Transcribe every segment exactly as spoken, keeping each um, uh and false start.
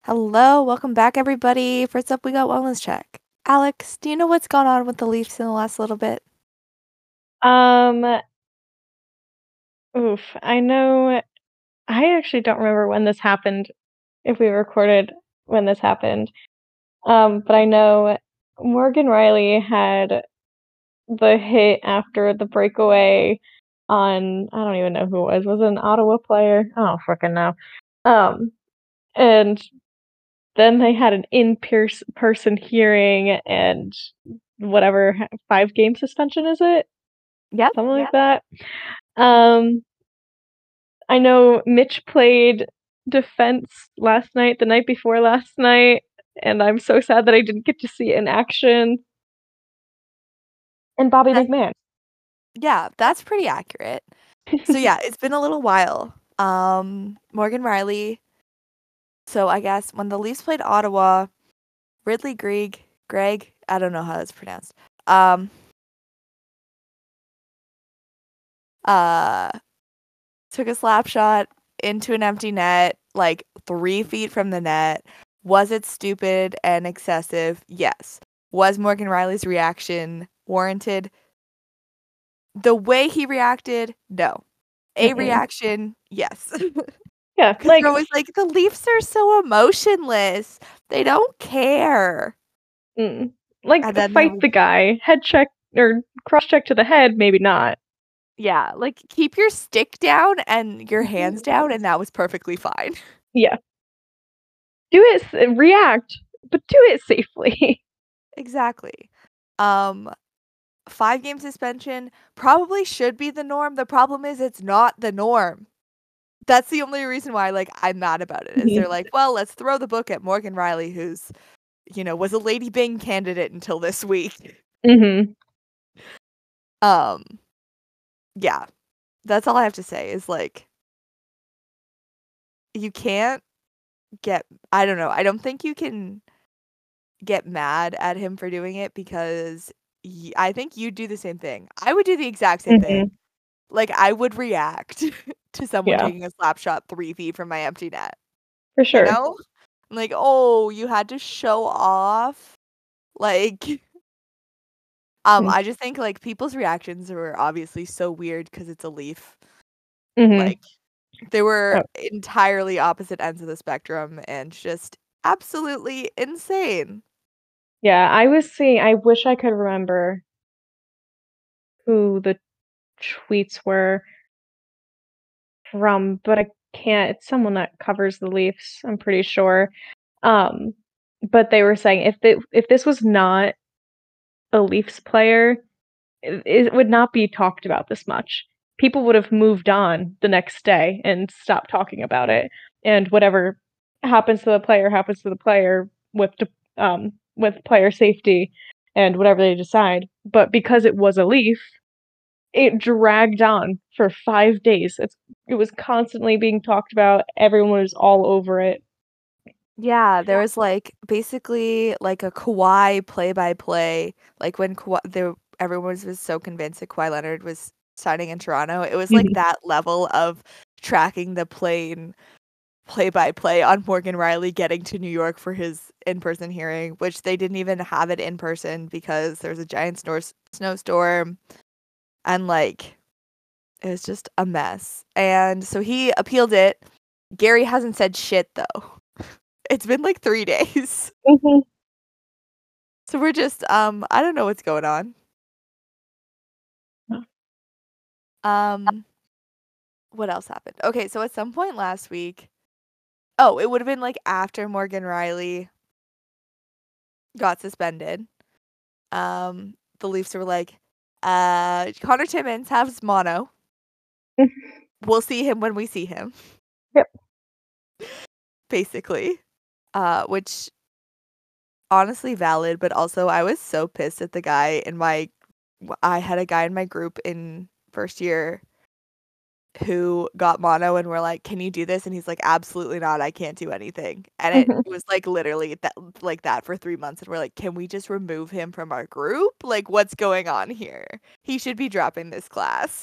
Hello, welcome back, everybody. First up, we got Wellness Check. Alex, do you know what's gone on with the Leafs in the last little bit? Um, oof, I know I actually don't remember when this happened, if we recorded when this happened. Um, but I know Morgan Riley had the hit after the breakaway on I don't even know who it was. Was it an Ottawa player? I don't frickin' know. Um, and then they had an in-person hearing and whatever, five game suspension, is it? Yep. Something like that. Um I know Mitch played defense last night, the night before last night, and I'm so sad that I didn't get to see it in action. And Bobby That, McMahon. yeah, that's pretty accurate. So yeah, it's been a little while. Um, Morgan Riley. So I guess when the Leafs played Ottawa, Ridley Greig, Greg, I don't know how that's pronounced. Um, uh, took a slap shot into an empty net, like three feet from the net. Was it stupid and excessive? Yes. Was Morgan Riley's reaction warranted? The way he reacted, no. A Mm-mm. reaction, yes. Yeah, Because like you're always like, the Leafs are so emotionless. They don't care. mm, like And then they're, fight the guy, head check or cross check to the head, maybe not. yeah, like keep your stick down and your hands down, and that was perfectly fine. Yeah, do it, react, but do it safely. Exactly. Um, five game suspension probably should be the norm. The problem is it's not the norm. That's the only reason why, like, I'm mad about it, is they're like, well, let's throw the book at Morgan Riley, who's, you know, was a Lady Byng candidate until this week. Mm-hmm. Um, yeah, that's all I have to say is, like, you can't get, I don't know, I don't think you can get mad at him for doing it because y- I think you'd do the same thing. I would do the exact same Mm-hmm. thing. Like, I would react to someone Yeah, taking a slap shot three feet from my empty net, for you sure. know? I'm like, "Oh, you had to show off?" Like, um, I just think, like, people's reactions were obviously so weird because it's a Leaf. Mm-hmm. Like, they were Oh, entirely opposite ends of the spectrum and just absolutely insane. yeah, I was seeing. I wish I could remember who the tweets were from, but I can't. It's someone that covers the Leafs, I'm pretty sure. Um, but they were saying if the if this was not a Leafs player, it, it would not be talked about this much. People would have moved on the next day and stopped talking about it, and whatever happens to the player happens to the player with the, um with player safety and whatever they decide. But because it was a Leaf, it dragged on for five days. It's it was constantly being talked about, everyone was all over it. Yeah, there was, like, basically, like, a Kawhi play-by-play, like, when Kawhi there everyone was was so convinced that Kawhi Leonard was signing in Toronto, it was, like, Mhm. that level of tracking the plane play-by-play on Morgan Riley getting to New York for his in-person hearing, which they didn't even have it in person because there was a giant snor snowstorm, and, like, it was just a mess, and so he appealed it. Gary hasn't said shit, though. It's been, like, three days. Mhm. So we're just, um, I don't know what's going on. Um, what else happened? Okay, so at some point last week, oh, it would have been like after Morgan Riley got suspended. Um, the Leafs were like, uh, Connor Timmins has mono. We'll see him when we see him, Yep. basically. Uh, which honestly valid, but also I was so pissed at the guy in my I had a guy in my group in first year who got mono and we're like, "Can you do this?" And he's like, "Absolutely not. I can't do anything." And it Mhm. was like literally that like that for three months and we're like, "Can we just remove him from our group? Like what's going on here? He should be dropping this class."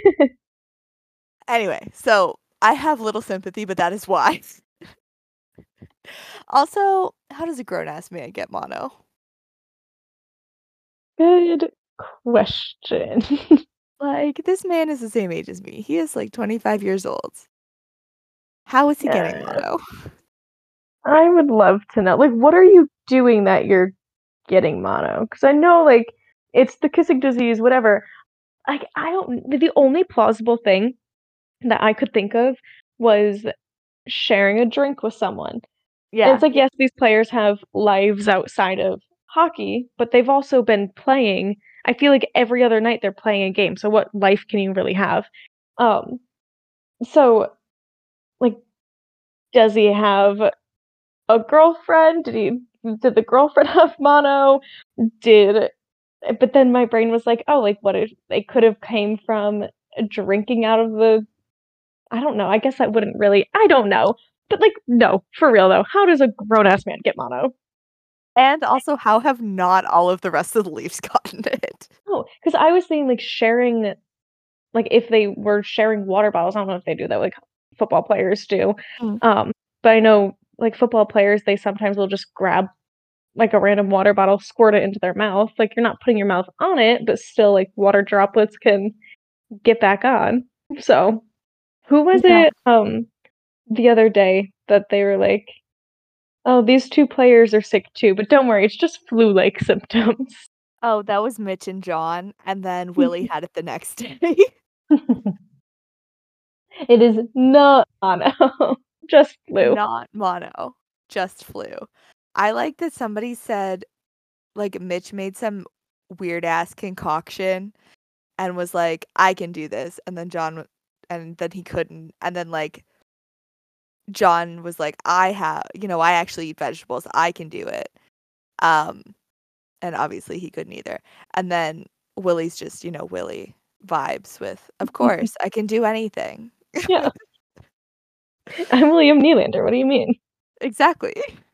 Anyway, so I have little sympathy, but that is why. Also, how does a grown-ass man get mono? Good question. Like, this man is the same age as me. He is, like, twenty-five years old. How is he getting Yeah. mono? I would love to know. Like, what are you doing that you're getting mono? Because I know, like, it's the kissing disease, whatever. Like, I don't the only plausible thing that I could think of was sharing a drink with someone. And it's Yeah. like, yes, these players have lives outside of hockey, but they've also been playing. I feel like every other night they're playing a game, so what life can you really have? Um, so, like, does he have a girlfriend? Did he did the girlfriend have mono? Did but then my brain was like, "Oh, like, what if they could have came from drinking out of the" I don't know, I guess that wouldn't really I don't know. But, like, no, for real though, how does a grown ass man get mono? And also, how have not all of the rest of the Leafs gotten it? Oh, because I was thinking, like, sharing like, if they were sharing water bottles, I don't know if they do that like football players do, Mm. um, but I know, like, football players, they sometimes will just grab, like, a random water bottle, squirt it into their mouth, like, you're not putting your mouth on it, but still, like, water droplets can get back on. So, who was Yeah. it, um, the other day that they were like, "Oh, these two players are sick too, but don't worry, it's just flu-like symptoms." Oh, that was Mitch and John, and then Willie had it the next day. It is not mono, just flu. Not mono, just flu. I like that somebody said, like, Mitch made some weird ass concoction and was like, "I can do this," and then John w and then he couldn't, and then, like, John was like, "I have you know, I actually eat vegetables, I can do it." Um, and obviously he couldn't either. And then Willie's just, you know, Willie vibes with, "Of course, I can do anything." Yeah. I'm William Nylander, what do you mean? Exactly.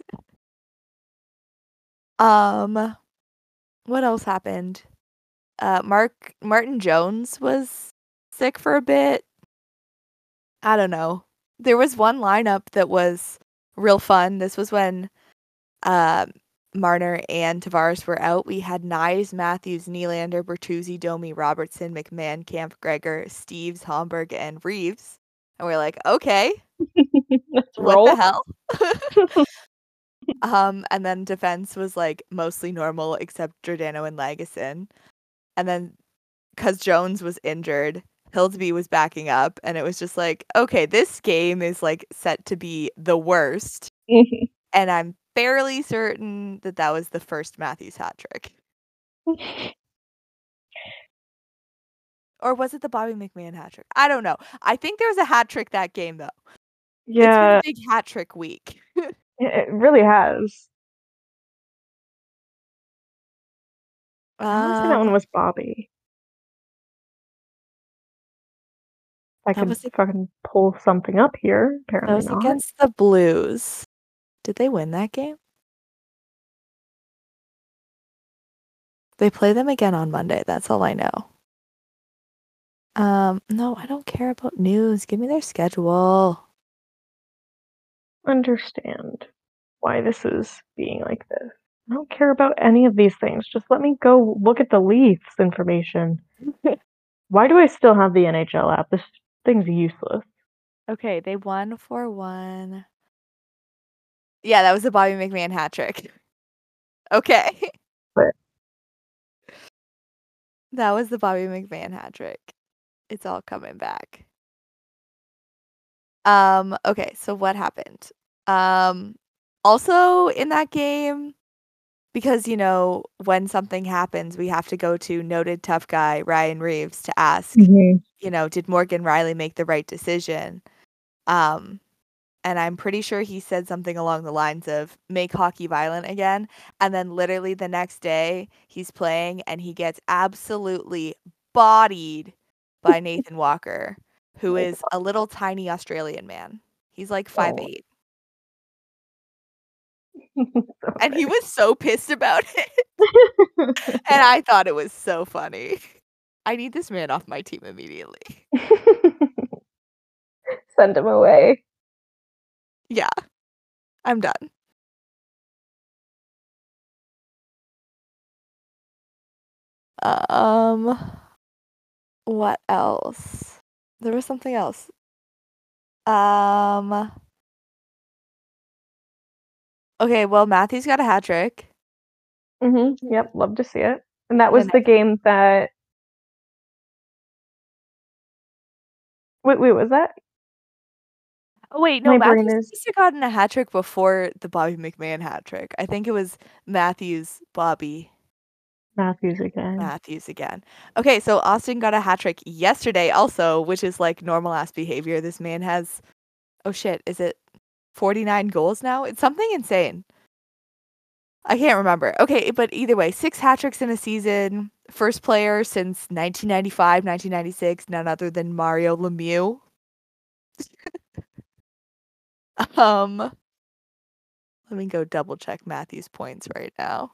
Um, what else happened? Uh, Mark Martin Jones was sick for a bit. I don't know. There was one lineup that was real fun. This was when um, Marner and Tavares were out. We had Knies, Matthews, Nylander, Bertuzzi, Domi, Robertson, McMahon, Camp, Gregor, Steves, Homburg, and Reeves. And we're like, okay, Let's what the roll. hell? um, and then defense was like mostly normal except Giordano and Lagesson. And then because Jones was injured, Hildeby was backing up, and it was just like, okay, this game is like set to be the worst. Mhm. And I'm fairly certain that that was the first Matthews hat trick. Or was it the Bobby McMahon hat trick? I don't know. I think there was a hat trick that game, though. It's been a Yeah, big hat trick week. it it really has. I wanna say that one Um, was Bobby. I that can was a fucking pull something up here, that apparently was not. against the Blues. Did they win that game? They play them again on Monday, that's all I know. Um, no, I don't care about news. Give me their schedule. Understand why this is being like this. I don't care about any of these things, just let me go look at the Leafs information. Why do I still have the N H L app? This thing's useless. Okay, they won four one. Yeah, that was the Bobby McMahon hat trick. Okay. But That was the Bobby McMahon hat trick. It's all coming back. Um, okay, so what happened? Um, also in that game, because, you know, when something happens, we have to go to noted tough guy Ryan Reeves to ask, Mhm. you know, did Morgan Riley make the right decision? Um, and I'm pretty sure he said something along the lines of make hockey violent again. And then literally the next day he's playing and he gets absolutely bodied by Nathan Walker, who Oh is a little tiny Australian man. He's like five oh. eight. And he Okay. was so pissed about it. And I thought it was so funny. I need this man off my team immediately. Send him away. Yeah. I'm done. Um, what else? There was something else. Um, okay, well, Matthew's got a hat trick. Mhm. Yep, love to see it. And that The was the next game that wait, wait, was that? Oh, wait, no, My brain Matthews is must have gotten a hat trick before the Bobby McMahon hat trick. I think it was Matthews, Bobby, Matthews again. Matthews again. Okay, so Austin got a hat trick yesterday also, which is like normal ass behavior. This man has, oh shit, is it forty-nine goals now? It's something insane. I can't remember. Okay, but either way, six hat tricks in a season. First player since nineteen ninety-five, nineteen ninety-six, none other than Mario Lemieux. um, let me go double check Matthew's points right now.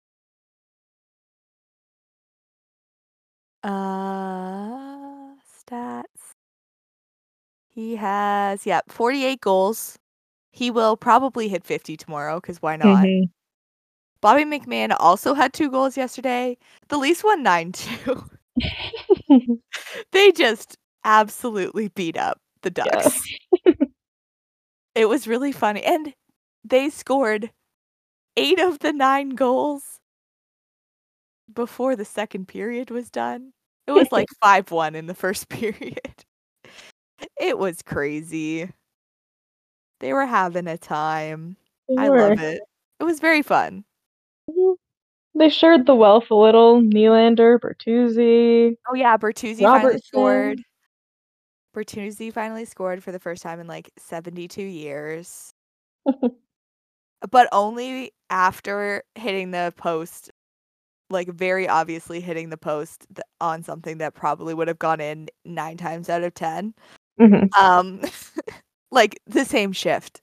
Uh, stats. He has, yeah, forty-eight goals. He will probably hit fifty tomorrow, because why not? Mhm. Bobby McMahon also had two goals yesterday. The Leafs won nine two. They just absolutely beat up the Yeah. Ducks. It was really funny. And they scored eight of the nine goals before the second period was done. It was like five one in the first period. It was crazy. They were having a time. They I were. love it. It was very fun. Mhm. They shared the wealth a little. Nylander, Bertuzzi, Oh yeah, Bertuzzi finally scored. Robertson. Bertuzzi finally scored for the first time in like seventy-two years. But only after hitting the post, like very obviously hitting the post th- on something that probably would have gone in nine times out of ten. Mhm. Um, like the same shift.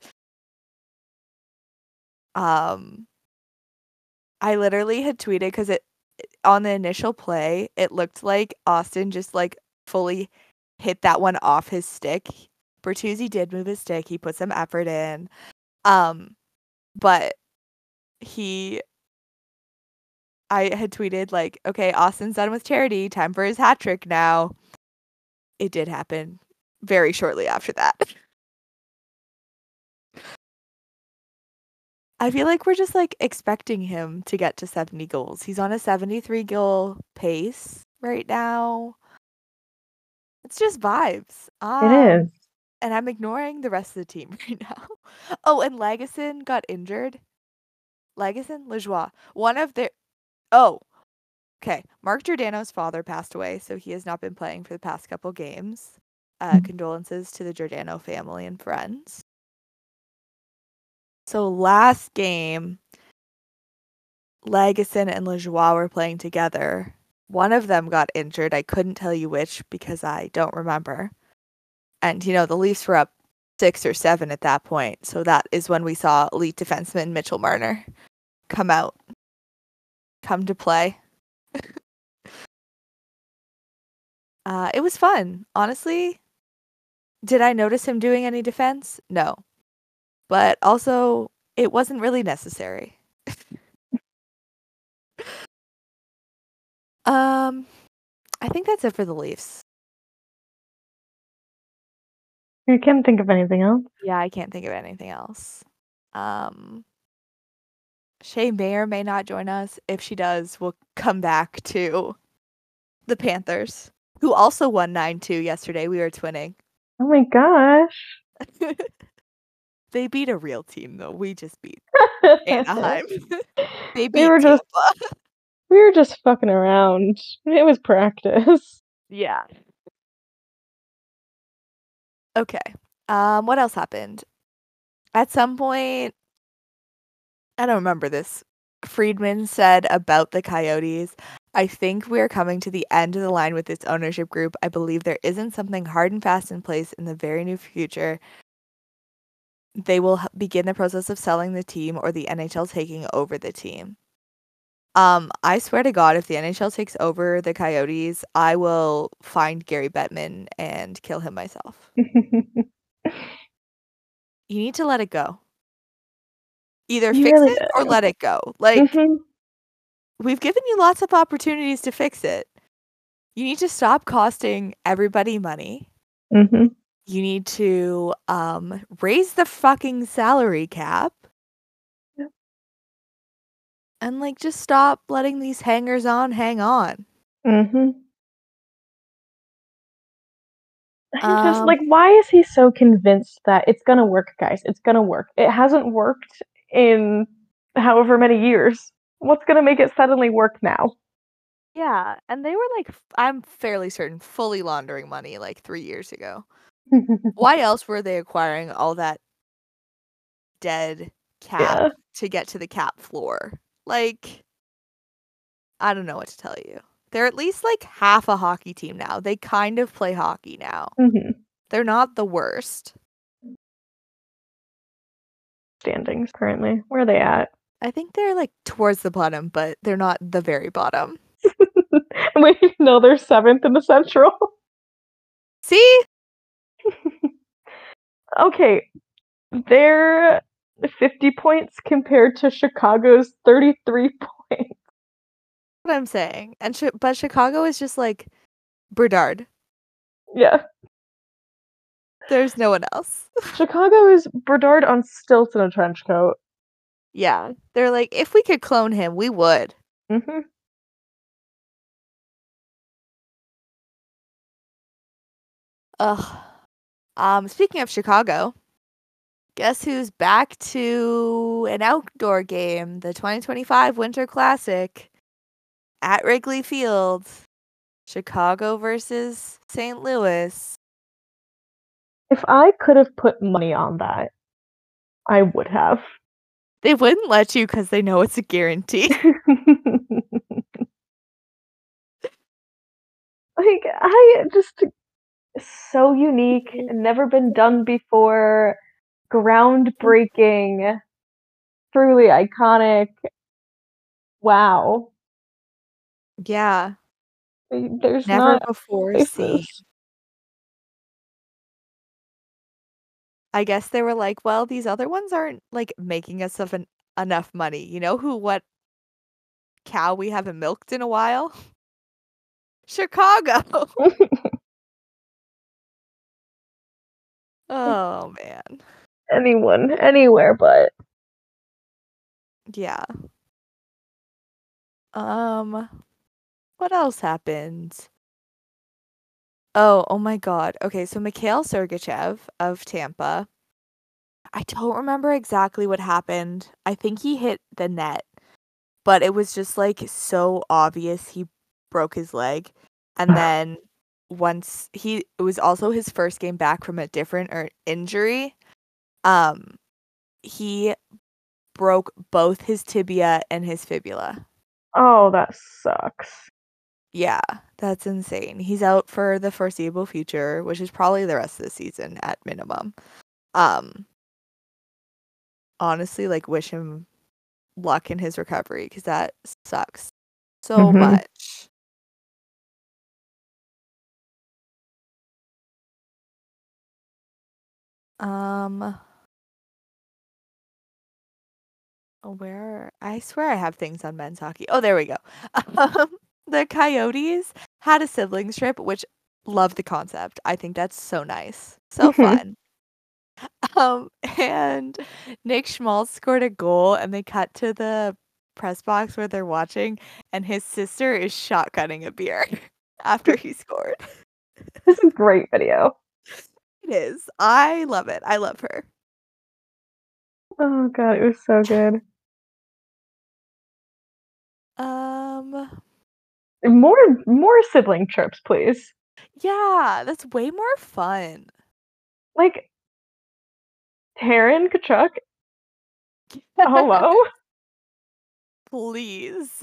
Um, I literally had tweeted because it on the initial play, it looked like Austin just like fully hit that one off his stick. Bertuzzi did move his stick. He put some effort in. Um, but he I had tweeted like, "Okay, Austin's done with charity. Time for his hat trick now." It did happen very shortly after that. I feel like we're just like expecting him to get to seventy goals. He's on a seventy-three goal pace right now. It's just vibes. It Um, is. and I'm ignoring the rest of the team right now. Oh, and Legason got injured. Legason, Lajoie. One of their Oh, okay. Mark Giordano's father passed away, so he has not been playing for the past couple games. Uh, condolences to the Giordano family and friends. So last game, Legason and Lajoie were playing together. One of them got injured. I couldn't tell you which because I don't remember. And, you know, the Leafs were up six or seven at that point. So that is when we saw elite defenseman Mitchell Marner come out, come to play. uh, it was fun. Honestly, did I notice him doing any defense? No. But also, it wasn't really necessary. um, I think that's it for the Leafs. I can't think of anything else. Yeah, I can't think of anything else. Um, Shay may or may not join us. If she does, we'll come back to the Panthers, who also won nine two yesterday. We were twinning. Oh my gosh. They beat a real team, though. We just beat Anaheim. They we beat were just Tampa. we were just fucking around. It was practice. Yeah. Okay. Um, what else happened? At some point, I don't remember this. Friedman said about the Coyotes, I think we're coming to the end of the line with this ownership group. I believe there isn't something hard and fast in place in the very near future. They will h- begin the process of selling the team or the N H L taking over the team. Um, I swear to God, if the N H L takes over the Coyotes, I will find Gary Bettman and kill him myself. You need to let it go. Either You fix really it or do. let it go. Like, Mhm. we've given you lots of opportunities to fix it. You need to stop costing everybody money. Mhm. You need to, um, raise the fucking salary cap. Yep. And, like, just stop letting these hangers-on hang on. Mhm. I just Um like, why is he so convinced that it's gonna work, guys? It's gonna work. It hasn't worked in however many years. What's gonna make it suddenly work now? Yeah, and they were, like, f I'm fairly certain, fully laundering money, like, three years ago. Why else were they acquiring all that dead cap Yeah. to get to the cap floor? Like I don't know what to tell you. They're at least, like, half a hockey team now. They kind of play hockey now. Mhm. They're not the worst. Standings currently, where are they at? I think they're, like, towards the bottom, but they're not the very bottom. Wait, no, they're seventh in the Central. See? Okay, they're fifty points compared to Chicago's thirty-three points. What I'm saying, and Chi but Chicago is just, like, Bedard. Yeah. There's no one else. Chicago is Bedard on stilts in a trench coat. Yeah, they're like, "If we could clone him, we would." Mhm. Ugh. Um, speaking of Chicago, guess who's back to an outdoor game? The twenty twenty-five Winter Classic at Wrigley Field. Chicago versus Saint Louis. If I could have put money on that, I would have. They wouldn't let you 'cause they know it's a guarantee. Like, I just so unique, never been done before, groundbreaking, truly iconic. Wow. Yeah. Eh, there's Never not before seen. places. I guess they were like, "Well, these other ones aren't, like, making us of en enough money." You know who what cow we haven't milked in a while? Chicago. Oh, man. Anyone, anywhere but. Yeah. Um, what else happened? Oh, oh my god. Okay, so Mikhail Sergachev of Tampa I don't remember exactly what happened. I think he hit the net, but it was just, like, so obvious he broke his leg, and then once he it was also his first game back from a different er injury, um, he broke both his tibia and his fibula. Oh, that sucks. Yeah, that's insane. He's out for the foreseeable future, which is probably the rest of the season at minimum. Um honestly, like, wish him luck in his recovery 'cause that sucks so Mhm. much. Um Oh, where I swear I have things on men's hockey. Oh, there we go. Um, the Coyotes had a siblings trip, which love the concept. I think that's so nice. So Mhm. fun. Um, and Nick Schmaltz scored a goal, and they cut to the press box where they're watching, and his sister is shotgunning a beer after he scored. It's a great video. It is. I love it. I love her. Oh god, it was so good. Um More more sibling trips, please. Yeah, that's way more fun. Like Taryn Tkachuk? Hello? Please.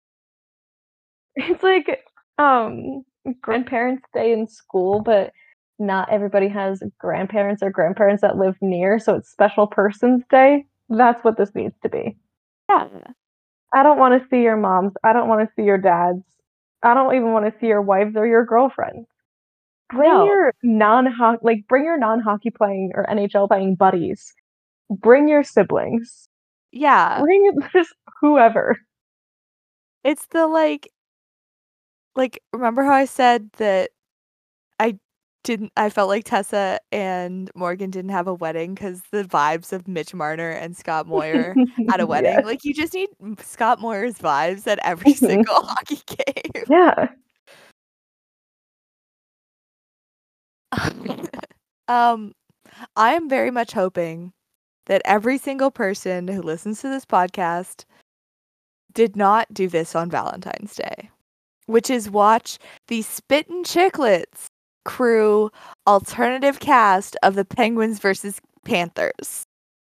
It's like, um, grandparents' day in school, but not everybody has grandparents or grandparents that live near, so it's special person's day. That's what this needs to be. Yeah. I don't wanna see your moms, I don't wanna see your dads. I don't even wanna see your wives or your girlfriends. Bring No. your non-ho like, bring your non-hockey playing or N H L playing buddies. Bring your siblings. Yeah. Bring just whoever. It's the, like like, remember how I said that I didn't I felt like Tessa and Morgan didn't have a wedding 'cause the vibes of Mitch Marner and Scott Moir had a wedding? Yeah. Like, you just need m Scott Moir's vibes at every Mhm. single hockey game. Yeah. Um, I am very much hoping that every single person who listens to this podcast did not do this on Valentine's Day, which is watch the Spittin' Chiclets crew alternative cast of the Penguins versus Panthers.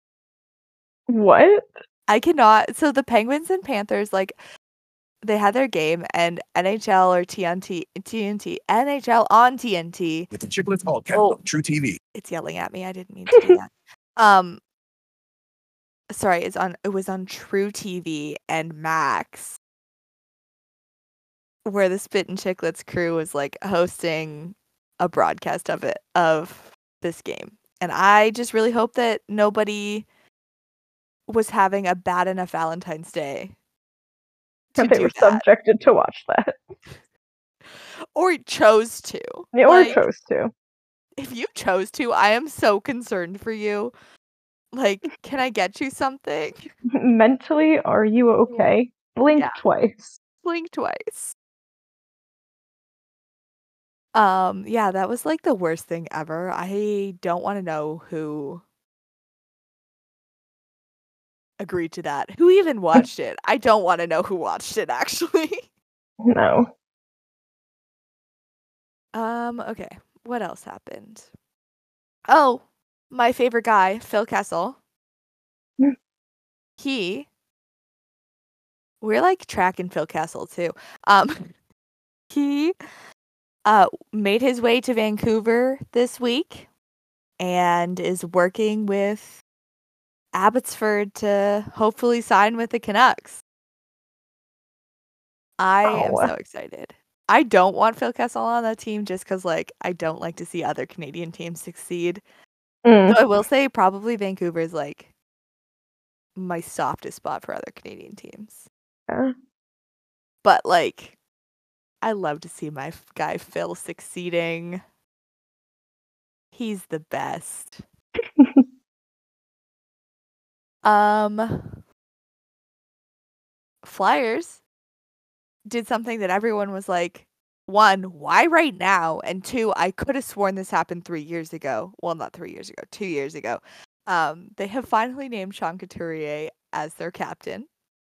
What? I cannot so the Penguins and Panthers, like, they had their game and N H L or TNT TNT N H L on T N T With the Chiclets all Oh, truTV. it's yelling at me, I didn't mean to do that. Um sorry, it's on it was on truTV and Max where the Spittin' Chiclets crew was, like, hosting a broadcast of it of this game, and I just really hope that nobody was having a bad enough Valentine's Day to That they do were that. subjected to watch that. Or chose to. Yeah, or Like chose to. if you chose to, I am so concerned for you. Like, can I get you something? Mentally, are you okay? Blink Yeah. twice. Blink twice. Um, yeah, that was, like, the worst thing ever. I don't wanna know who agreed to that. Who even watched it? I don't wanna know who watched it, actually. No. Um, okay. What else happened? Oh, my favorite guy, Phil Kessel. Mm. He we're, like, tracking Phil Kessel too. Um, he, uh, made his way to Vancouver this week and is working with Abbotsford to hopefully sign with the Canucks. I am Oh. so excited. I don't want Phil Kessel on that team just 'cause, like, I don't like to see other Canadian teams succeed. Mm. Though I will say probably Vancouver is, like my softest spot for other Canadian teams. Yeah. But, like, I love to see my f guy Phil succeeding. He's the best. Um Flyers did something that everyone was like, one, "Why right now?" And two, I coulda sworn this happened three years ago. Well, not three years ago, two years ago. Um, they have finally named Sean Couturier as their captain.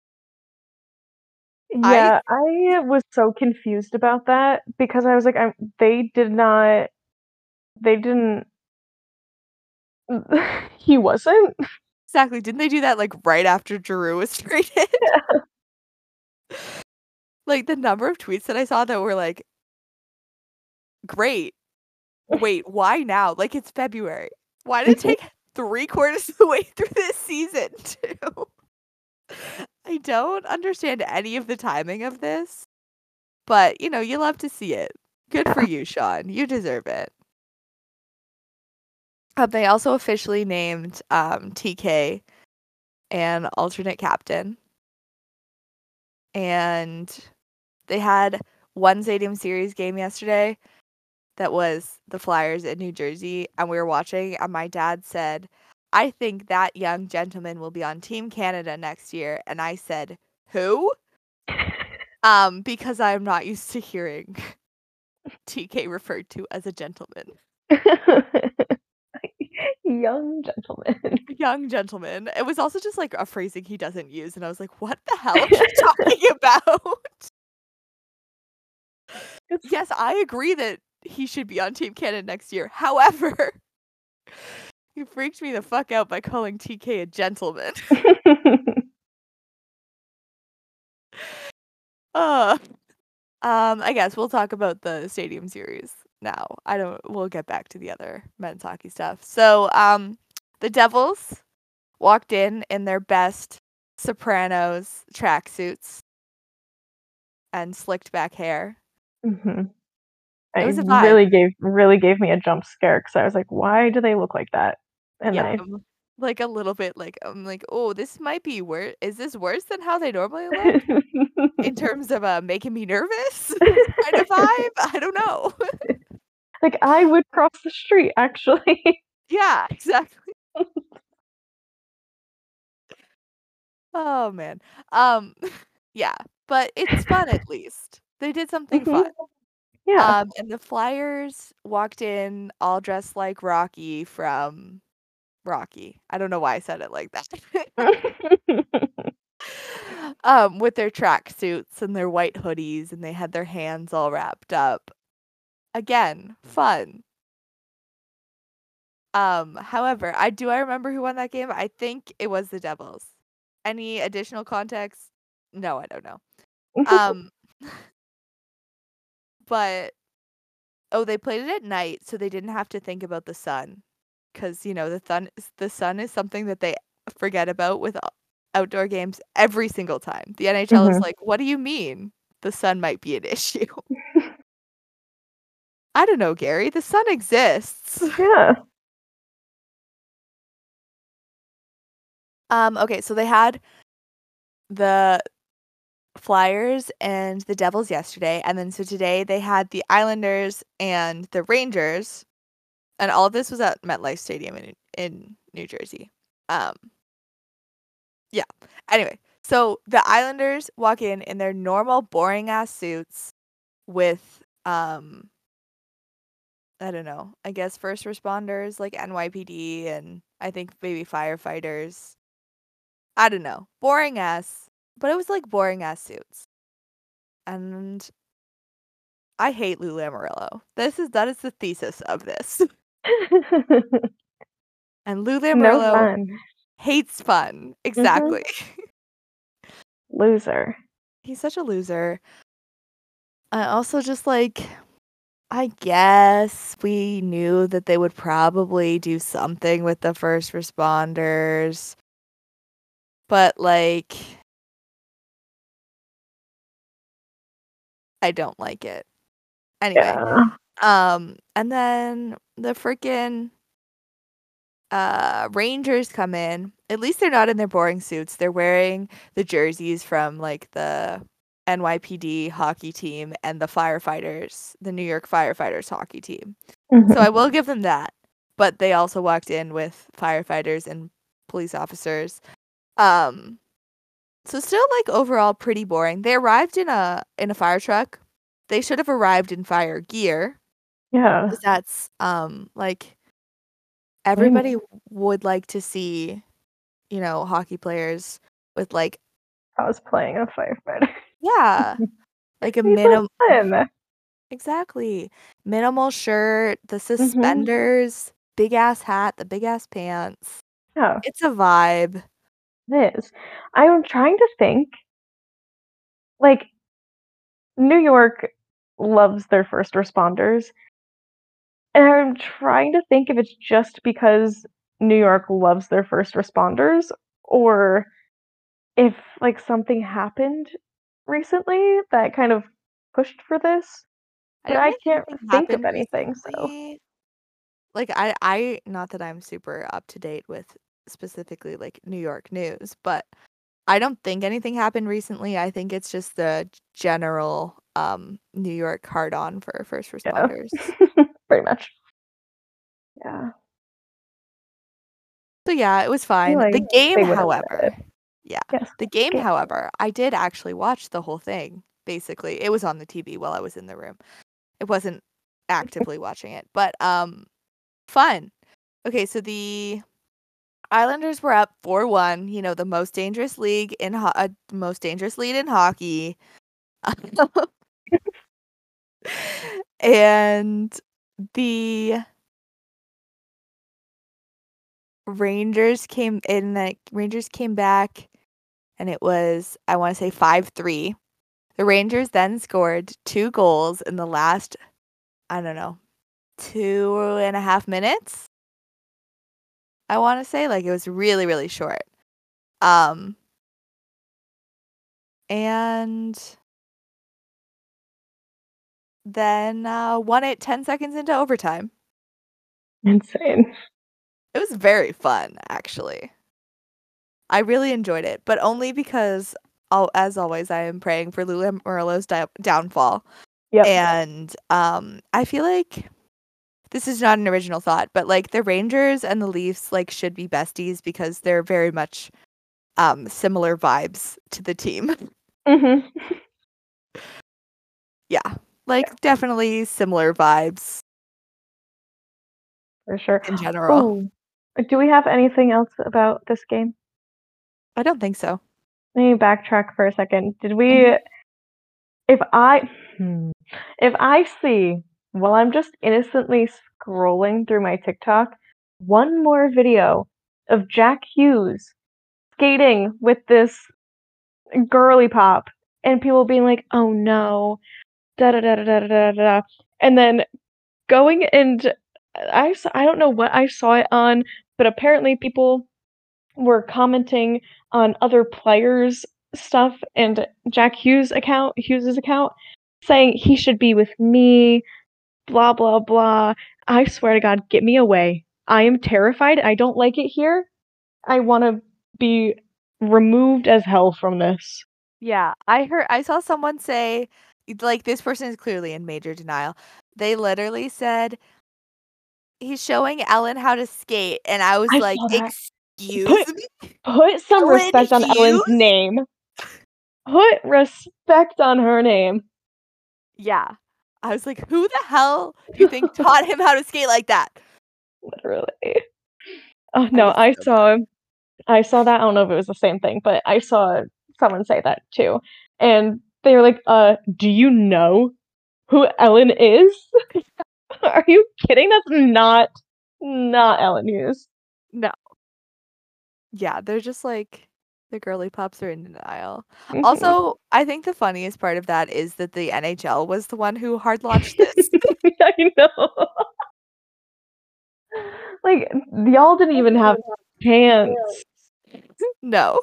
I Yeah, I was so confused about that because I was like, I'm they did not they didn't he wasn't? Exactly, didn't they do that, like, right after Giroux was traded? Yeah. Like, the number of tweets that I saw that were like "Great. Wait, why now?" Like, it's February. Why did it Mhm. take three quarters of the way through this season too? I don't understand any of the timing of this, but, you know, you love to see it. Good for Yeah. you, Sean, you deserve it. Uh, they also officially named, um, T K an alternate captain. And they had one Stadium Series game yesterday that was the Flyers in New Jersey, and we were watching, and my dad said, "I think that young gentleman will be on Team Canada next year," and I said, "Who?" Um, because I'm not used to hearing T K referred to as a gentleman. Young gentleman. Young gentleman. It was also just, like, a phrasing he doesn't use, and I was like, "What the hell are you talking about?" It's Yes, I agree that he should be on Team Canada next year. However, you freaked me the fuck out by calling T K a gentleman. Ugh. Um, I guess we'll talk about the Stadium Series now. I don't we'll get back to the other men's hockey stuff. So, um, the Devils walked in in their best Sopranos tracksuits and slicked back hair. Mhm. It It was a vibe. really gave really gave me a jump scare 'cause I was like, "Why do they look like that?" And then Yeah, I um Like, a little bit, like, I'm like, "Oh, this might be wor is this worse than how they normally look in terms of, uh, making me nervous kind of vibe? I don't know." Like, I would cross the street, actually. Yeah, exactly. Oh, man. Um, yeah, but it's fun at least. They did something Mhm. fun. Yeah. Um, and the Flyers walked in all dressed like Rocky from Rocky. I don't know why I said it like that. Um, with their track suits and their white hoodies, and they had their hands all wrapped up. Again, fun. Um, however, I do I remember who won that game? I think it was the Devils. Any additional context? No, I don't know. Um, but oh, they played it at night, so they didn't have to think about the sun. 'Cause, you know, the thun the sun is something that they forget about with o outdoor games every single time. The N H L is Mhm. like, "What do you mean the sun might be an issue?" I don't know, Gary, the sun exists. Yeah. Um, okay, so they had the Flyers and the Devils yesterday, and then so today they had the Islanders and the Rangers, and all of this was at MetLife Stadium in in New Jersey. Um, yeah. Anyway, so the Islanders walk in in their normal boring ass suits with um I don't know, I guess first responders like N Y P D and I think maybe firefighters. I don't know. Boring ass, but it was like boring ass suits. And I hate Lou Lamoriello. This is that is the thesis of this. And Lou No Lamoriello fun. hates fun. Mhm. Exactly. Loser. He's such a loser. I also just like I guess we knew that they would probably do something with the first responders. But like I don't like it. Anyway, Yeah. um, and then the freaking uh Rangers come in. At least they're not in their boring suits. They're wearing the jerseys from like the N Y P D hockey team and the firefighters, the New York Firefighters hockey team. So I Mhm. will give them that. But they also walked in with firefighters and police officers. Um so still like overall pretty boring. They arrived in a in a fire truck. They should have arrived in fire gear Yeah. because that's um like Lame. everybody would like to see, you know, hockey players with like I was playing a firefighter. yeah, like a Be so minim fun. exactly. Minimal shirt, the Mhm. suspenders, big ass hat, the big ass pants. Yeah, It's a vibe. it is. I'm trying to think, like, New York loves their first responders, and I'm trying to think if it's just because New York loves their first responders or if, like, something happened recently that kind of pushed for this, I but don't I think can't anything think of happened anything, so recently. Like I I not that I'm super up to date with specifically like New York news, but I don't think anything happened recently. I think it's just the general um New York hard on for first yeah. responders. Pretty much. Yeah. So yeah, it was I feel fine. like The game, they would have wanted it. however, yeah. Yes, The game, game. however, I did actually watch the whole thing, basically. It was on the T V while I was in the room. It wasn't actively watching it, but um fun. Okay, so the Islanders were up four one, you know, the most dangerous league in ho- uh, most dangerous lead in hockey. And the Rangers came in the Rangers came back and it was I want to say five three. The Rangers then scored two goals in the last, I don't know, two and a half minutes. I want to say like it was really really short. Um and then uh won it ten seconds into overtime. Insane. It was very fun, actually. I really enjoyed it, but only because, al as always, I am praying for Lou Lamoriello's di downfall. Yep. And, um, I feel like this is not an original thought, but, like, the Rangers and the Leafs, like, should be besties because they're very much, um, similar vibes to the team. Mhm. Yeah. Like, definitely similar vibes. For sure. In general. Ooh, do we have anything else about this game? I don't think so. Let me backtrack for a second. Did we Mhm. if I hmm, if I see, while I'm just innocently scrolling through my TikTok, one more video of Jack Hughes skating with this girly pop, and people being like, "Oh, no. Da da da da da da da da," and then going and I s I don't know what I saw it on, but apparently people were commenting on other players' stuff and Jack Hughes' account Hughes's account, saying, "He should be with me, blah, blah, blah." I swear to God, get me away. I am terrified, I don't like it here. I wanna be removed as hell from this. Yeah, I heard I saw someone say like, this person is clearly in major denial. They literally said "He's showing Ellen how to skate," and I was I like, saw that. "Excuse Put me? put some Ellen respect on Hughes?" Ellen's name. Put respect on her name. Yeah. I was like, "Who the hell do you think taught him how to skate like that?" Literally. Oh, I no, was I so mad. saw I saw that, I don't know if it was the same thing, but I saw someone say that too, and they were like, "Uh, do you know who Ellen is? Are you kidding? That's not not Ellen Hughes." No. Yeah, they're just like the girly pops are in denial. Mhm. Also, I think the funniest part of that is that the NHL was the one who hard launched this. I know. Like, y'all didn't even have chance. No.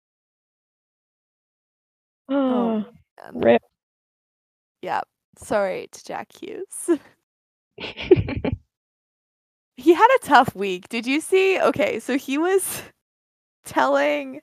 Oh, Oh, man. rip. Yep. Sorry to Jack Hughes. He had a tough week. Did you see okay, so he was telling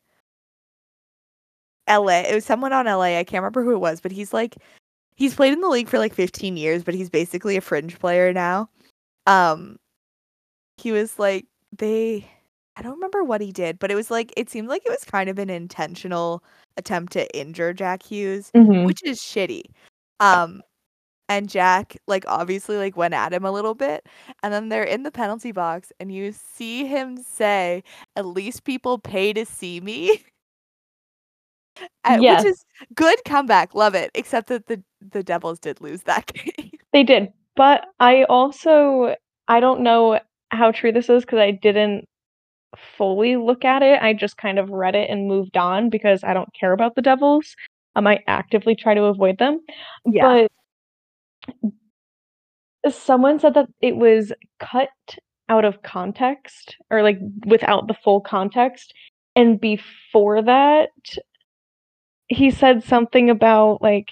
LA it was someone on LA, I can't remember who it was, but he's like he's played in the league for, like, fifteen years, but he's basically a fringe player now. Um, he was like they I don't remember what he did, but it was like it seemed like it was kind of an intentional attempt to injure Jack Hughes, Mhm. which is shitty. Um, and Jack, like, obviously, like, went at him a little bit, and then they're in the penalty box, and you see him say, "At least people pay to see me." Uh, which Yes. is good comeback, love it, except that the the Devils did lose that game. They did, but I also I don't know how true this is 'cause I didn't fully look at it, I just kind of read it and moved on because I don't care about the Devils. Um, I actively try to avoid them, Yeah. but someone said that it was cut out of context or, like, without the full context, and before that he said something about, like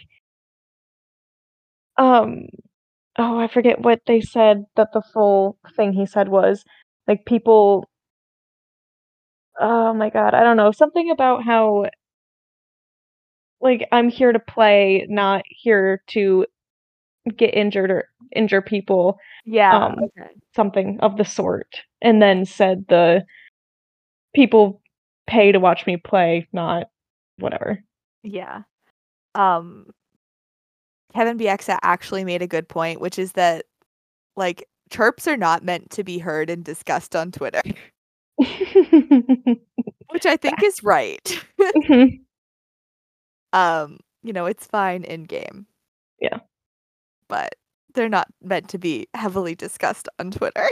um, oh, I forget what they said that the full thing he said was, like, people oh my god, I don't know, something about how like, "I'm here to play, not here to get injured or injure people," Yeah, um, okay. something of the sort, and then said the "People pay to watch me play, not whatever." Yeah. Um Kevin Bieksa actually made a good point, which is that, like, chirps are not meant to be heard and discussed on Twitter. Which I think is Facts. right. Mhm. Um, you know, it's fine in game. Yeah. But they're not meant to be heavily discussed on Twitter.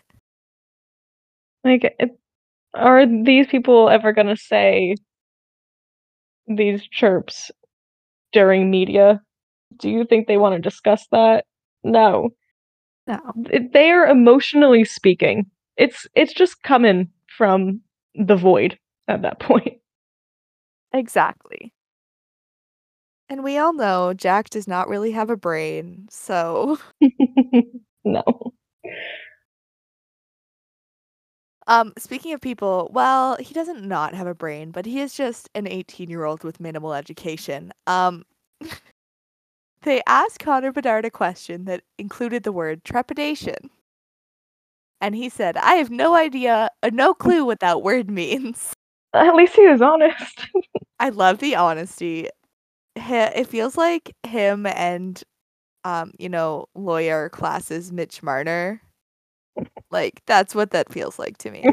Like, it are these people ever gonna say these chirps during media? Do you think they wanna discuss that? No. No. Th they're emotionally speaking. It's it's just coming from the void at that point. Exactly. And we all know Jack does not really have a brain, so No. Um, speaking of people, well, he doesn't not have a brain, but he is just an eighteen-year-old with minimal education. Um, they asked Connor Bedard a question that included the word trepidation. And he said, I have no idea, uh, no clue what that word means. At least he was honest. I love the honesty. Hi- It feels like him and, um, you know, lawyer classes Mitch Marner. Like, that's what that feels like to me.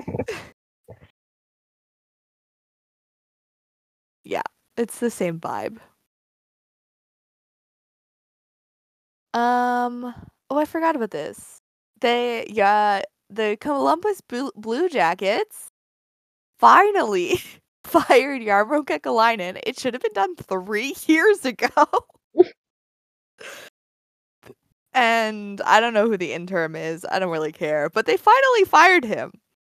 Yeah, it's the same vibe. Um, oh, I forgot about this. They, yeah, the Columbus Blue, Blue Jackets finally fired Jarmo Kekalainen. It should have been done three years ago. And I don't know who the interim is. I don't really care. But they finally fired him.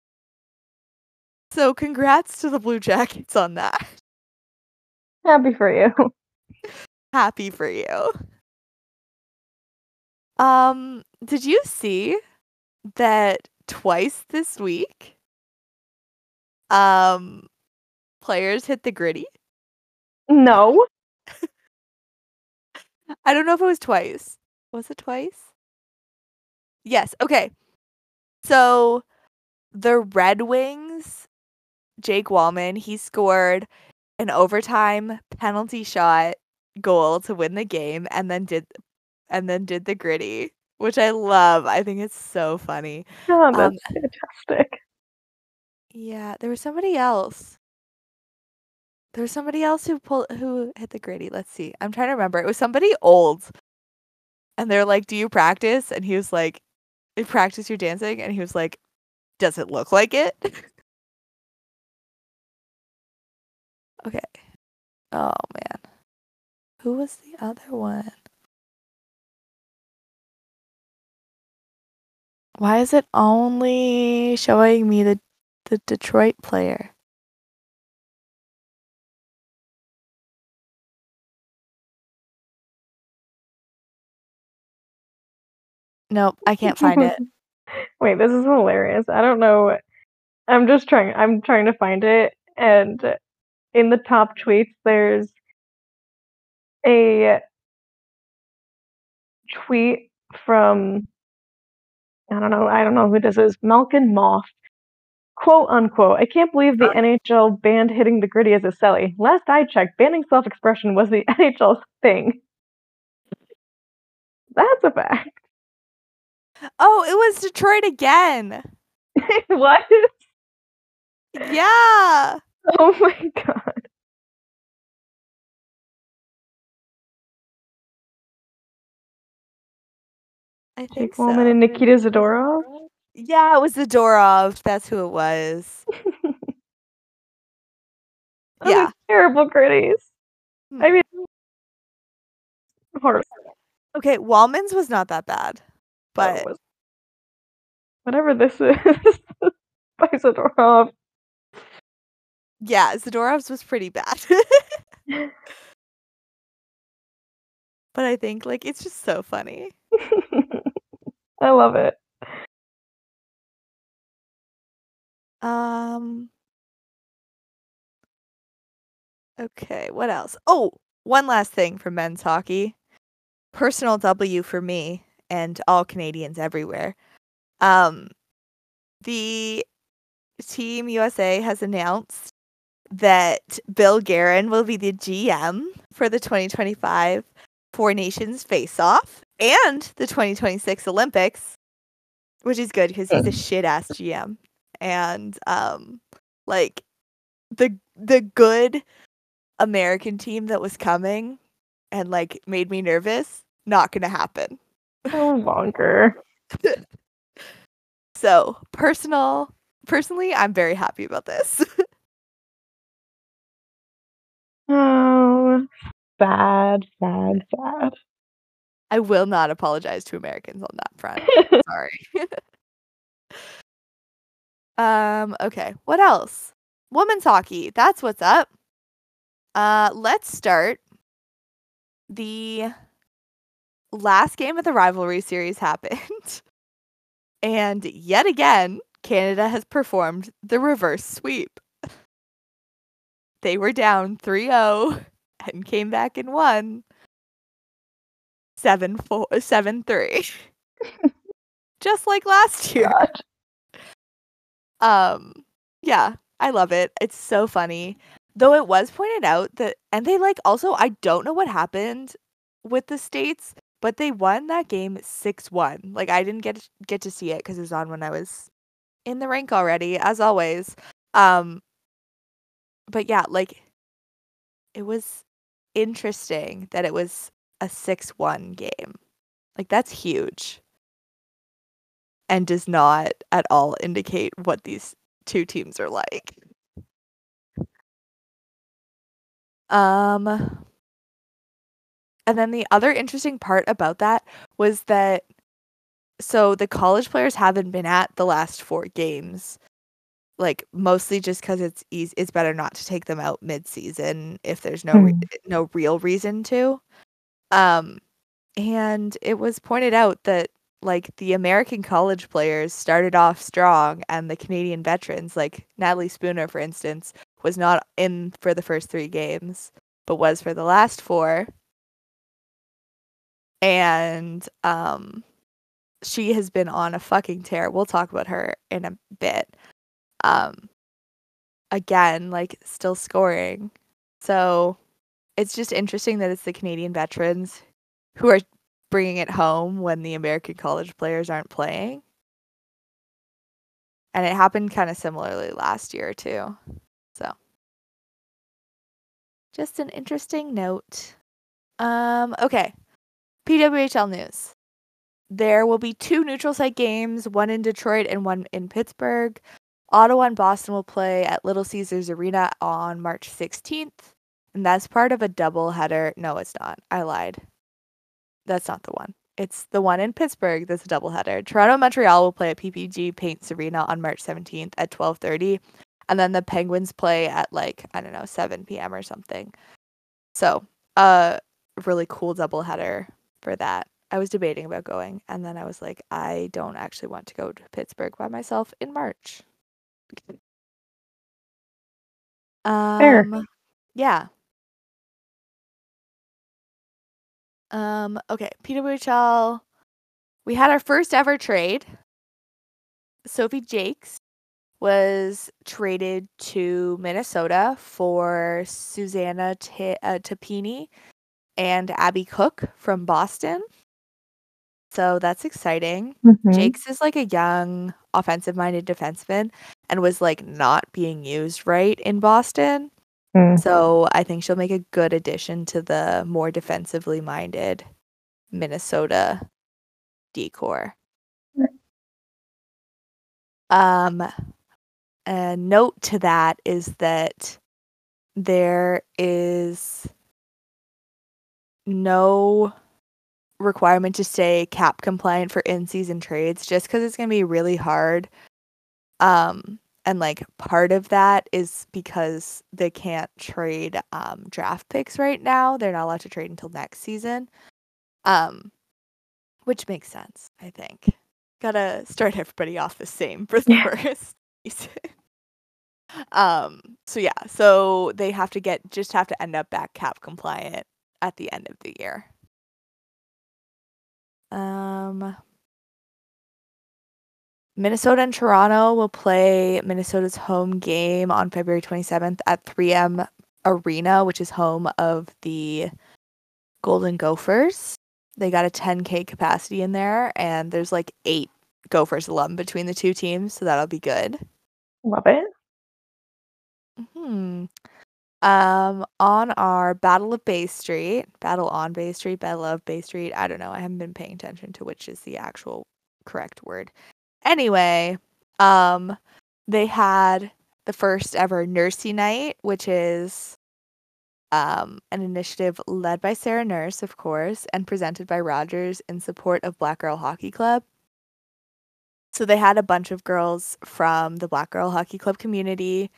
So congrats to the Blue Jackets on that. Happy for you. Happy for you. Um, did you see that twice this week, um, players hit the gritty? No. I don't know if it was twice. Was it twice? Yes. Okay. So the Red Wings, Jake Wallman, he scored an overtime penalty shot goal to win the game and then did and then did the gritty, which I love. I think it's so funny. Oh, that's Um, fantastic. yeah, there was somebody else. There was somebody else who pulled who hit the gritty. Let's see. I'm trying to remember. It was somebody old. And they're like, "Do you practice?" And he was like, "You practice your dancing?" And he was like, "Does it look like it?" Okay. Oh man. Who was the other one? Why is it only showing me the the Detroit player? Nope, I can't find it. Wait, this is hilarious. I don't know. I'm just trying I'm trying to find it, and in the top tweets there's a tweet from I don't know, I don't know who this is. Malkin Moth. Quote unquote, I can't believe the N H L banned hitting the gritty as a celly. Last I checked, banning self-expression was the N H L's thing. That's a fact. Oh, it was Detroit again. What? Yeah. Oh my god. I think Jake so. Wallman and Nikita Zadorov? Yeah, it was Zadorov. That's who it was. Those Yeah. are terrible gritties. Hmm. I mean, horrible. Okay, Wallman's was not that bad. But was whatever this is by Zadorov. yeah, Zadorov's was pretty bad. But I think like it's just so funny. I love it. Um Okay, what else? Oh, one last thing for men's hockey. Personal W for me and all Canadians everywhere. Um the Team U S A has announced that Bill Guerin will be the G M for the twenty twenty-five Four Nations Face-Off and the twenty twenty-six Olympics, which is good because he's a shit-ass G M. And, um, like, the the good American team that was coming and, like, made me nervous, not gonna happen. Oh, bonker. So, personal personally, I'm very happy about this. Oh, sad, sad, sad. I will not apologize to Americans on that front. Sorry. Um, okay. What else? Women's hockey. That's what's up. Uh, let's start. The last game of the rivalry series happened. And yet again, Canada has performed the reverse sweep. They were down three oh and came back and won seven four seven three. Just like last year. God. Um, yeah, I love it. It's so funny. Though it was pointed out that, and they like also, I don't know what happened with the States, but they won that game six one. Like I didn't get get to see it because it was on when I was in the rink already, as always. Um, but yeah, like it was interesting that it was a six one game. Like that's huge. And does not at all indicate what these two teams are like. Um, and then the other interesting part about that was that so the college players haven't been at the last four games, like mostly just because it's easy, it's better not to take them out mid-season if there's no re- Mm. no real reason to. Um, and it was pointed out that like the American college players started off strong, and the Canadian veterans, like Natalie Spooner, for instance, was not in for the first three games, but was for the last four. And um she has been on a fucking tear. We'll talk about her in a bit. Um again, like still scoring. So it's just interesting that it's the Canadian veterans who are bringing it home when the American college players aren't playing. And it happened kind of similarly last year too. So just an interesting note. Um okay. P W H L news. There will be two neutral site games, one in Detroit and one in Pittsburgh. Ottawa and Boston will play at Little Caesars Arena on March sixteenth, and that's part of a doubleheader. No, it's not. I lied. That's not the one. It's the one in Pittsburgh that's a doubleheader. Toronto and Montreal will play at P P G Paints Arena on March seventeenth at twelve thirty, and then the Penguins play at like, I don't know, seven p.m. or something. So, a uh, really cool doubleheader for that. I was debating about going, and then I was like, I don't actually want to go to Pittsburgh by myself in March. Fair. Um, yeah. Um, okay, P W H L. We had our first ever trade. Sophie Jakes was traded to Minnesota for Susanna T- uh, Tapini and Abby Cook from Boston. So that's exciting. Mhm. Jakes is like a young offensive-minded defenseman and was like not being used right in Boston. Mm. So I think she'll make a good addition to the more defensively minded Minnesota decor. Um, a note to that is that there is no requirement to stay cap compliant for in-season trades, just because it's going to be really hard. Um, and like part of that is because they can't trade um draft picks right now. They're not allowed to trade until next season. Um, which makes sense, I think. Gotta start everybody off the same for the Yeah. first season. um, so yeah, so they have to get just have to end up back cap compliant at the end of the year. Um Minnesota and Toronto will play Minnesota's home game on February twenty-seventh at three M Arena, which is home of the Golden Gophers. They got a ten K capacity in there, and there's like eight Gophers alum between the two teams, so that'll be good. Love it. Hmm. Um, on our Battle of Bay Street, Battle on Bay Street, Battle of Bay Street, I don't know. I haven't been paying attention to which is the actual correct word. Anyway, um, they had the first ever Nursey Night, which is um an initiative led by Sarah Nurse, of course, and presented by Rogers in support of Black Girl Hockey Club. So they had a bunch of girls from the Black Girl Hockey Club community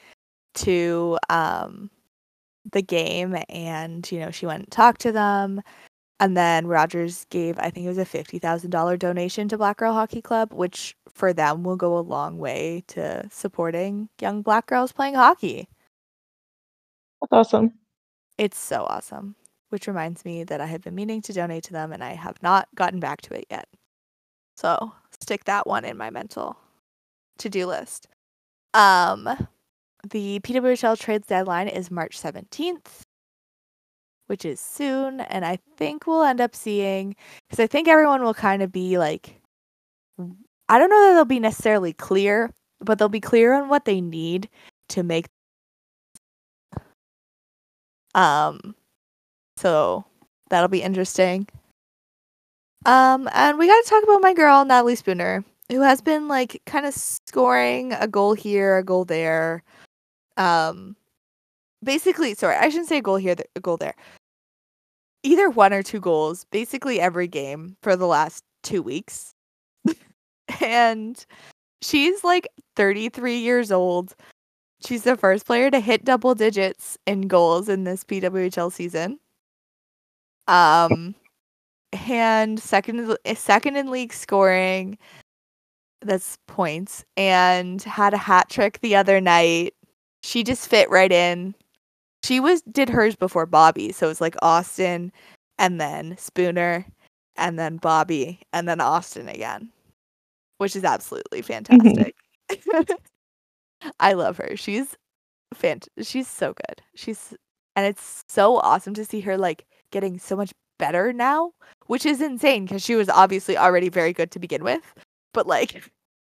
to um the game, and you know, she went and talked to them. And then Rogers gave, I think it was a fifty thousand dollars donation to Black Girl Hockey Club, which for them will go a long way to supporting young Black girls playing hockey. That's awesome. It's so awesome. Which reminds me that I have been meaning to donate to them and I have not gotten back to it yet. So stick that one in my mental to-do list. Um, the P W H L trades deadline is March seventeenth, which is soon, and I think we'll end up seeing, because I think everyone will kind of be like, I don't know that they'll be necessarily clear, but they'll be clear on what they need to make. Um, so that'll be interesting. Um, and we got to talk about my girl Natalie Spooner, who has been like kind of scoring a goal here, a goal there. Um, basically, sorry, I shouldn't say a goal here, a goal there. Either one or two goals, basically every game for the last two weeks. And she's like thirty-three years old. She's the first player to hit double digits in goals in this P W H L season. Um, and second, second in league scoring. That's points. And had a hat trick the other night. She just fit right in. She was did hers before Bobby, so it was like Austin, and then Spooner, and then Bobby, and then Austin again, which is absolutely fantastic. Mm-hmm. I love her. She's fant- She's so good. She's and it's so awesome to see her like getting so much better now, which is insane because she was obviously already very good to begin with, but like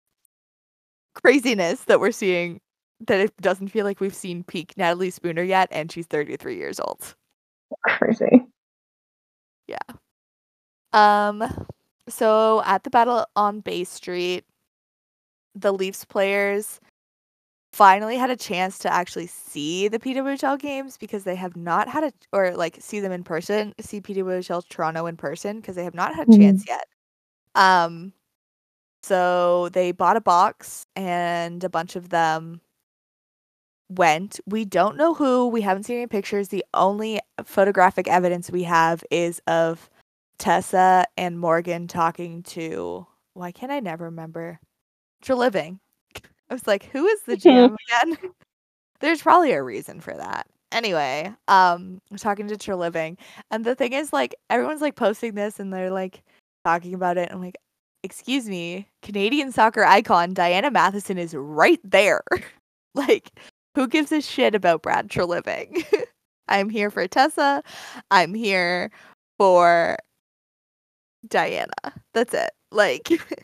craziness that we're seeing. That it doesn't feel like we've seen peak Natalie Spooner yet, and she's thirty-three years old. Crazy. Yeah. Um. So at the Battle on Bay Street, the Leafs players finally had a chance to actually see the P W H L games because they have not had a or like see them in person, see P W H L Toronto in person because they have not had a mm-hmm. chance yet. Um. So they bought a box, and a bunch of them went. We don't know who. We haven't seen any pictures. The only photographic evidence we have is of Tessa and Morgan talking to, why can't I never remember? Treliving. I was like, who is the G M again? There's probably a reason for that. Anyway, um, I'm talking to Treliving. And the thing is, like, everyone's like posting this and they're like talking about it. I'm like, excuse me, Canadian soccer icon Diana Matheson is right there. Like, who gives a shit about Brad Treliving? I'm here for Tessa. I'm here for Diana. That's it. Like,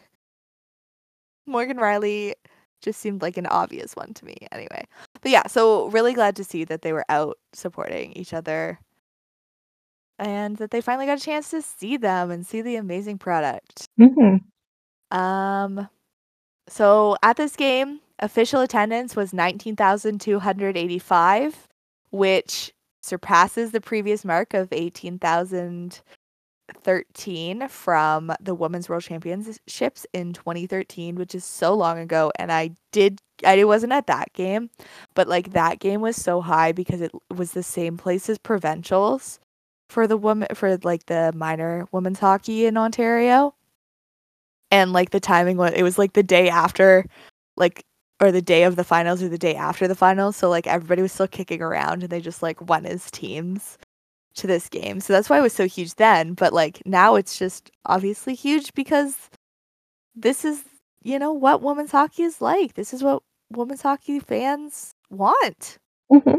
Morgan Rielly just seemed like an obvious one to me anyway. But yeah, so really glad to see that they were out supporting each other and that they finally got a chance to see them and see the amazing product. Mm-hmm. Um, so at this game, official attendance was nineteen thousand two hundred eighty-five, which surpasses the previous mark of eighteen thousand thirteen from the Women's World Championships in twenty thirteen, which is so long ago. And I did, I wasn't at that game, but like that game was so high because it was the same place as provincials for the woman, for like the minor women's hockey in Ontario. And like the timing was, it was like the day after, like, or the day of the finals or the day after the finals. So like everybody was still kicking around and they just like won as teams to this game. So that's why it was so huge then. But like now it's just obviously huge because this is, you know, what women's hockey is like. This is what women's hockey fans want. Mm-hmm.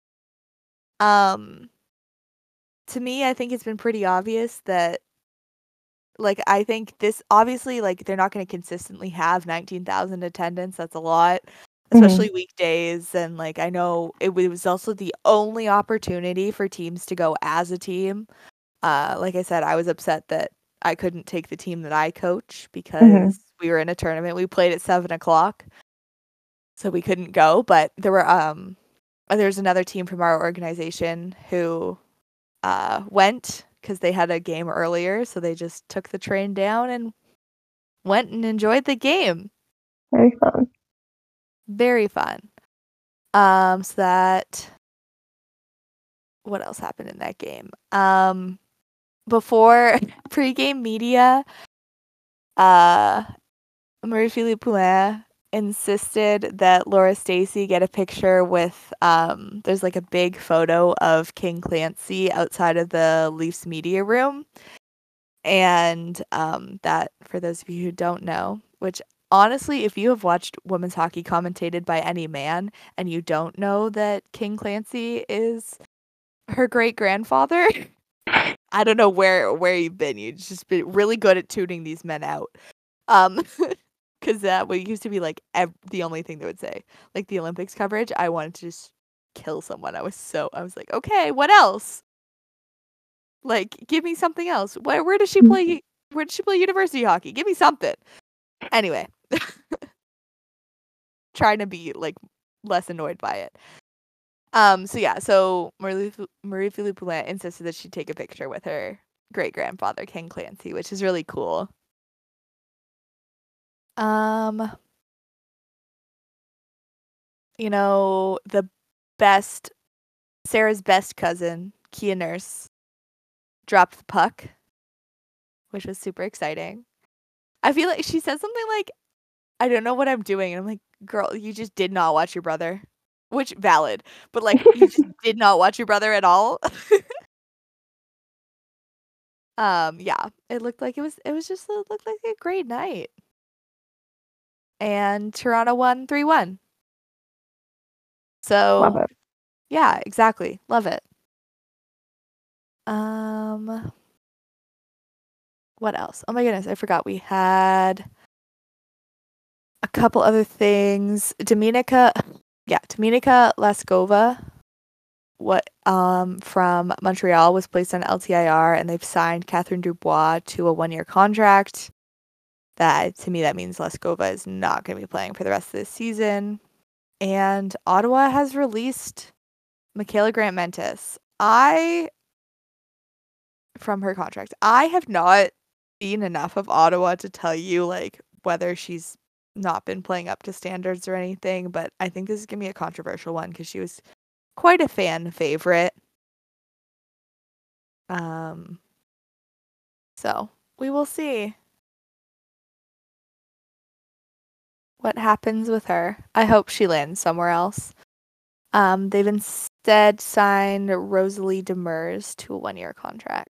Um, to me, I think it's been pretty obvious that, like, I think this, obviously, like, they're not going to consistently have nineteen thousand attendance. That's a lot, especially mm-hmm. weekdays. And, like, I know it was also the only opportunity for teams to go as a team. Uh, like I said, I was upset that I couldn't take the team that I coach because mm-hmm. we were in a tournament. We played at seven o'clock, so we couldn't go. But there were, um, there's another team from our organization who uh, went because they had a game earlier, so they just took the train down and went and enjoyed the game. Very fun. Very fun. Um, so that, what else happened in that game? Um, before pregame media, uh, Marie-Philippe Poulin insisted that Laura Stacey get a picture with, um, there's like a big photo of King Clancy outside of the Leafs media room. And um, that, for those of you who don't know, which honestly, if you have watched women's hockey commentated by any man and you don't know that King Clancy is her great grandfather, I don't know where where you've been. You've just been really good at tuning these men out. Um, because that would used to be like ev- the only thing they would say, like the Olympics coverage. I wanted to just kill someone. I was so I was like, okay, what else? Like, give me something else. Where where does she play? Where does she play university hockey? Give me something. Anyway, trying to be like less annoyed by it. Um. So yeah. So Marie Marie Philippe Poulin insisted that she take a picture with her great grandfather King Clancy, which is really cool. Um. You know, the best Sarah's best cousin, Kia Nurse, dropped the puck, which was super exciting. I feel like she said something like, I don't know what I'm doing. And I'm like, girl, you just did not watch your brother. Which valid, but like you just did not watch your brother at all. um, yeah. It looked like it was it was just it looked like a great night. And Toronto won three one. Love So it. yeah, exactly. Love it. Um what else? Oh my goodness, I forgot we had a couple other things. Dominika, yeah, Dominika Laskova, what um from Montreal was placed on L T I R, and they've signed Catherine Dubois to a one-year contract. That to me that means Laskova is not going to be playing for the rest of this season. And Ottawa has released Michaela Grant Mentis. I from her contract. I have not seen enough of Ottawa to tell you like whether she's not been playing up to standards or anything, but I think this is gonna be a controversial one because she was quite a fan favorite. Um, so we will see what happens with her. I hope she lands somewhere else. Um, they've instead signed Rosalie Demers to a one-year contract.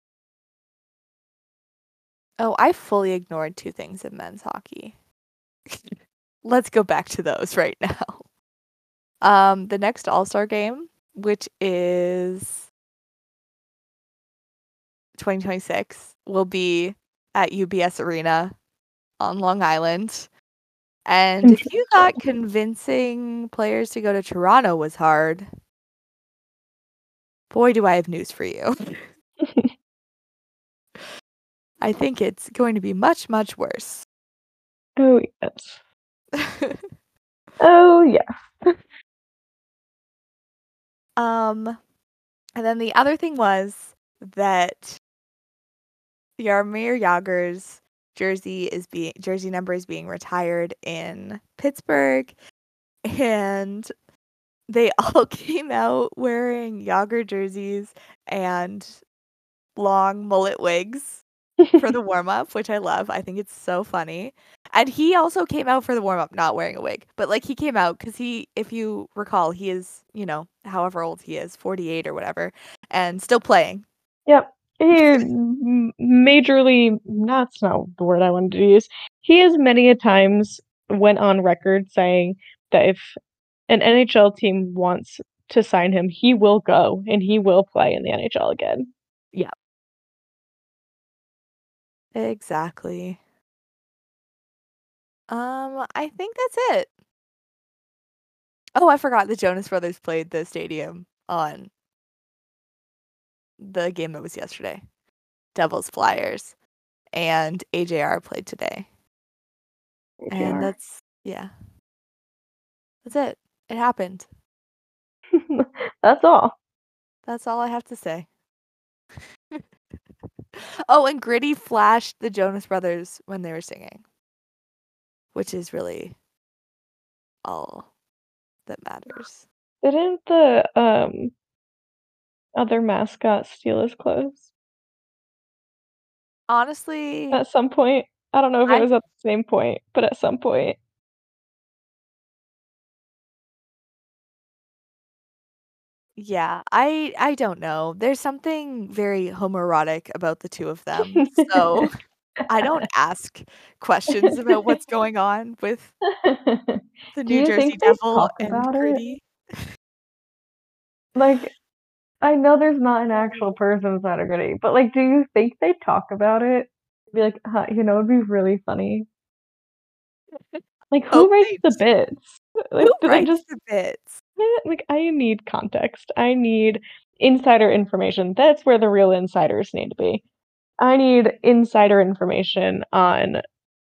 Oh, I fully ignored two things in men's hockey. Let's go back to those right now. Um, the next All-Star game, which is twenty twenty-six, will be at U B S Arena on Long Island. And if you thought convincing players to go to Toronto was hard, boy, do I have news for you. I think it's going to be much, much worse. Oh, yes. Oh, yeah. um, and then the other thing was that Jaromir Jagr's jersey is being jersey number is being retired in Pittsburgh, and they all came out wearing Jagr jerseys and long mullet wigs for the warm up, which I love. I think it's so funny. And he also came out for the warm up not wearing a wig, but like he came out because he, if you recall, he is, you know, however old he is, forty-eight or whatever, and still playing. Yep. He m majorly that's not the word I wanted to use. He has many a times went on record saying that if an N H L team wants to sign him, he will go and he will play in the N H L again. Yeah, exactly. Um, I think that's it. Oh, I forgot the Jonas Brothers played the stadium on the game that was yesterday. Devils Flyers, and A J R played today. And that's yeah. That's it. It happened. That's all. That's all I have to say. Oh, and Gritty flashed the Jonas Brothers when they were singing, which is really all that matters. Didn't the, um, other mascot steal his clothes? Honestly At some point. I don't know if it I was at the same point, but at some point. Yeah, I I don't know. There's something very homoerotic about the two of them, so I don't ask questions about what's going on with the Do New you Jersey think they Devil talk and about it? Gritty. Like, I know there's not an actual person inside of Gritty, but, like, do you think they talk about it? Be like, "Huh, you know, it'd be really funny." Like, Oh, who writes they the bits? Who Like, do they writes just the bits? eh, like, I need context. I need insider information. That's where the real insiders need to be. I need insider information on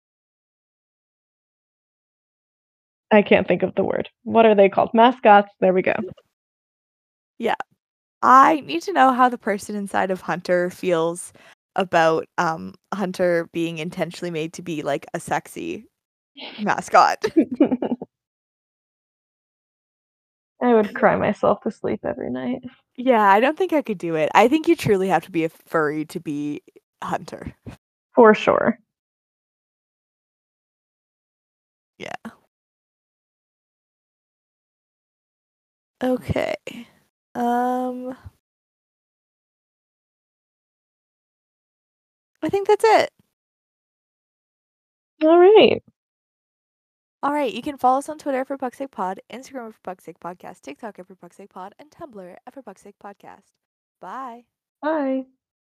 I can't think of the word. What are they called? Mascots, there we go. Yeah. I need to know how the person inside of Hunter feels about, um, Hunter being intentionally made to be, like, a sexy mascot. I would cry myself to sleep every night. Yeah, I don't think I could do it. I think you truly have to be a furry to be Hunter. For sure. Yeah. Okay. Um I think that's it. Alright. Alright, you can follow us on Twitter for Puck's Sake Pod, Instagram for Puck's Sake Podcast, TikTok for Puck's Sake Pod, and Tumblr for Puck's Sake Podcast. Bye. Bye.